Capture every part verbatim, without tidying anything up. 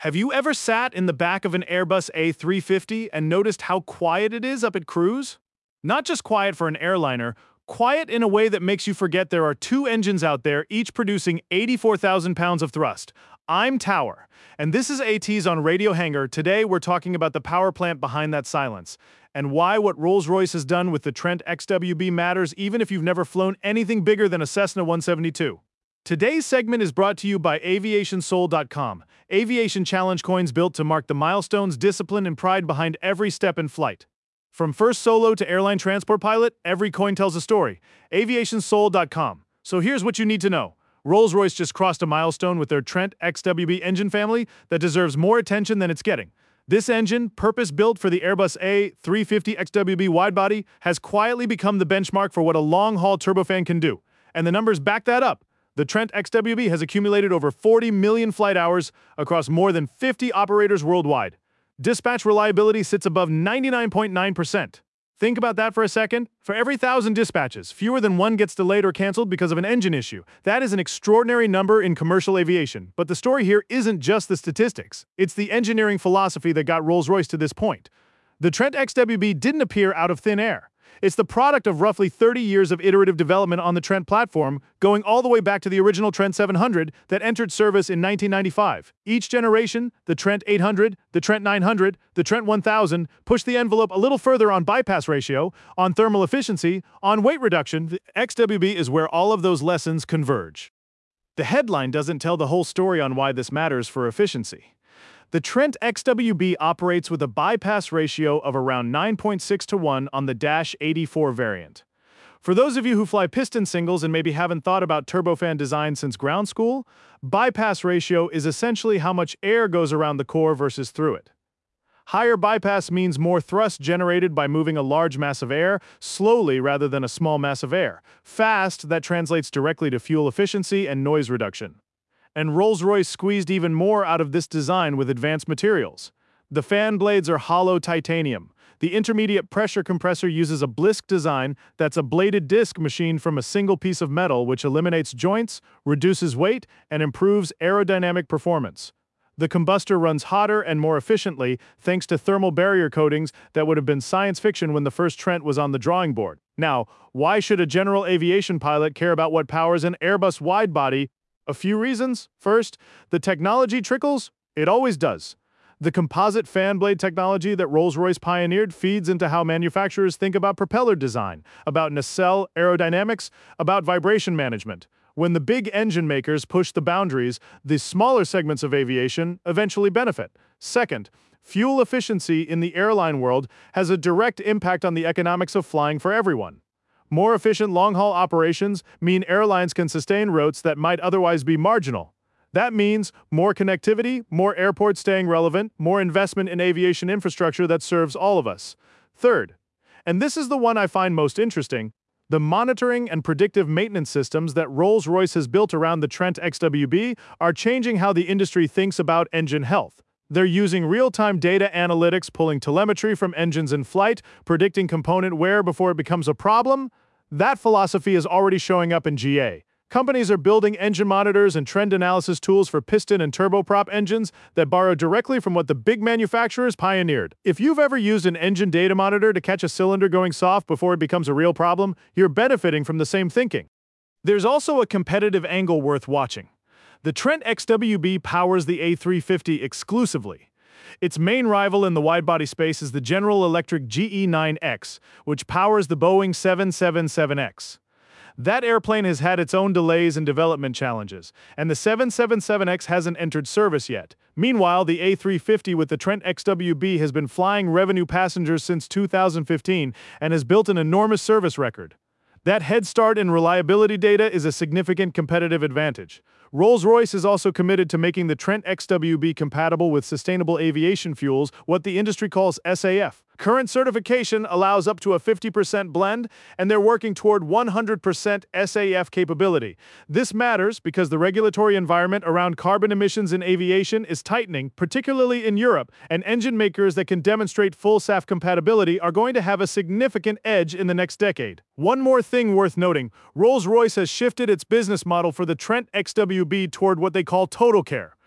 Have you ever sat in the back of an Airbus A three fifty and noticed how quiet it is up at cruise? Not just quiet for an airliner, quiet in a way that makes you forget there are two engines out there, each producing eighty-four thousand pounds of thrust. I'm Tower, and this is AT's on Radio Hangar. Today we're talking about the power plant behind that silence, and why what Rolls-Royce has done with the Trent X W B matters even if you've never flown anything bigger than a Cessna one seventy-two. Today's segment is brought to you by Aviation Soul dot com, aviation challenge coins built to mark the milestones, discipline, and pride behind every step in flight. From first solo to airline transport pilot, every coin tells a story. Aviation Soul dot com. So here's what you need to know. Rolls-Royce just crossed a milestone with their Trent X W B engine family that deserves more attention than it's getting. This engine, purpose-built for the Airbus A three fifty X W B widebody, has quietly become the benchmark for what a long-haul turbofan can do. And the numbers back that up. The Trent X W B has accumulated over forty million flight hours across more than fifty operators worldwide. Dispatch reliability sits above ninety-nine point nine percent. Think about that for a second. For every thousand dispatches, fewer than one gets delayed or canceled because of an engine issue. That is an extraordinary number in commercial aviation. But the story here isn't just the statistics. It's the engineering philosophy that got Rolls-Royce to this point. The Trent X W B didn't appear out of thin air. It's the product of roughly thirty years of iterative development on the Trent platform, going all the way back to the original Trent seven hundred that entered service in nineteen ninety-five. Each generation, the Trent eight hundred, the Trent nine hundred, the Trent one thousand, pushed the envelope a little further on bypass ratio, on thermal efficiency, on weight reduction. The X W B is where all of those lessons converge. The headline doesn't tell the whole story on why this matters for efficiency. The Trent X W B operates with a bypass ratio of around nine point six to one on the Dash eighty-four variant. For those of you who fly piston singles and maybe haven't thought about turbofan design since ground school, bypass ratio is essentially how much air goes around the core versus through it. Higher bypass means more thrust generated by moving a large mass of air slowly rather than a small mass of air. Fast, that translates directly to fuel efficiency and noise reduction. And Rolls-Royce squeezed even more out of this design with advanced materials. The fan blades are hollow titanium. The intermediate pressure compressor uses a Blisk design that's a bladed disc machined from a single piece of metal, which eliminates joints, reduces weight, and improves aerodynamic performance. The combustor runs hotter and more efficiently thanks to thermal barrier coatings that would have been science fiction when the first Trent was on the drawing board. Now, why should a general aviation pilot care about what powers an Airbus widebody? A few reasons. First, the technology trickles. It always does. The composite fan blade technology that Rolls-Royce pioneered feeds into how manufacturers think about propeller design, about nacelle aerodynamics, about vibration management. When the big engine makers push the boundaries, the smaller segments of aviation eventually benefit. Second, fuel efficiency in the airline world has a direct impact on the economics of flying for everyone. More efficient long-haul operations mean airlines can sustain routes that might otherwise be marginal. That means more connectivity, more airports staying relevant, more investment in aviation infrastructure that serves all of us. Third, and this is the one I find most interesting, the monitoring and predictive maintenance systems that Rolls-Royce has built around the Trent X W B are changing how the industry thinks about engine health. They're using real-time data analytics, pulling telemetry from engines in flight, predicting component wear before it becomes a problem. That philosophy is already showing up in G A. Companies are building engine monitors and trend analysis tools for piston and turboprop engines that borrow directly from what the big manufacturers pioneered. If you've ever used an engine data monitor to catch a cylinder going soft before it becomes a real problem, you're benefiting from the same thinking. There's also a competitive angle worth watching. The Trent X W B powers the A three fifty exclusively. Its main rival in the widebody space is the General Electric G E nine X, which powers the Boeing seven seventy-seven X. That airplane has had its own delays and development challenges, and the seven seventy-seven X hasn't entered service yet. Meanwhile, the A three fifty with the Trent X W B has been flying revenue passengers since two thousand fifteen and has built an enormous service record. That head start in reliability data is a significant competitive advantage. Rolls-Royce is also committed to making the Trent X W B compatible with sustainable aviation fuels, what the industry calls S A F. Current certification allows up to a fifty percent blend, and they're working toward one hundred percent S A F capability. This matters because the regulatory environment around carbon emissions in aviation is tightening, particularly in Europe, and engine makers that can demonstrate full S A F compatibility are going to have a significant edge in the next decade. One more thing worth noting, Rolls-Royce has shifted its business model for the Trent X W B toward what they call total care.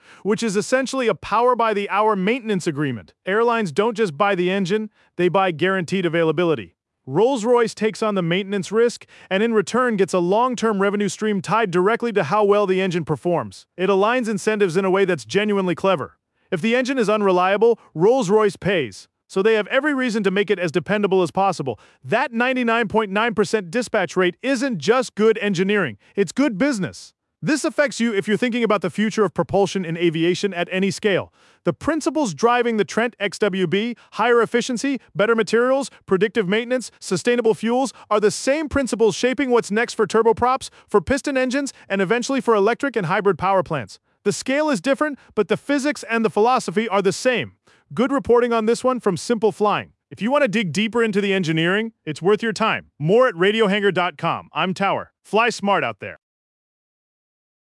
which is essentially a power-by-the-hour maintenance agreement. Airlines don't just buy the engine, they buy guaranteed availability. Rolls-Royce takes on the maintenance risk and in return gets a long-term revenue stream tied directly to how well the engine performs. It aligns incentives in a way that's genuinely clever. If the engine is unreliable, Rolls-Royce pays. So they have every reason to make it as dependable as possible. That ninety-nine point nine percent dispatch rate isn't just good engineering, it's good business. This affects you if you're thinking about the future of propulsion in aviation at any scale. The principles driving the Trent X W B, higher efficiency, better materials, predictive maintenance, sustainable fuels, are the same principles shaping what's next for turboprops, for piston engines, and eventually for electric and hybrid power plants. The scale is different, but the physics and the philosophy are the same. Good reporting on this one from Simple Flying. If you want to dig deeper into the engineering, it's worth your time. More at radio hanger dot com. I'm Tower. Fly smart out there.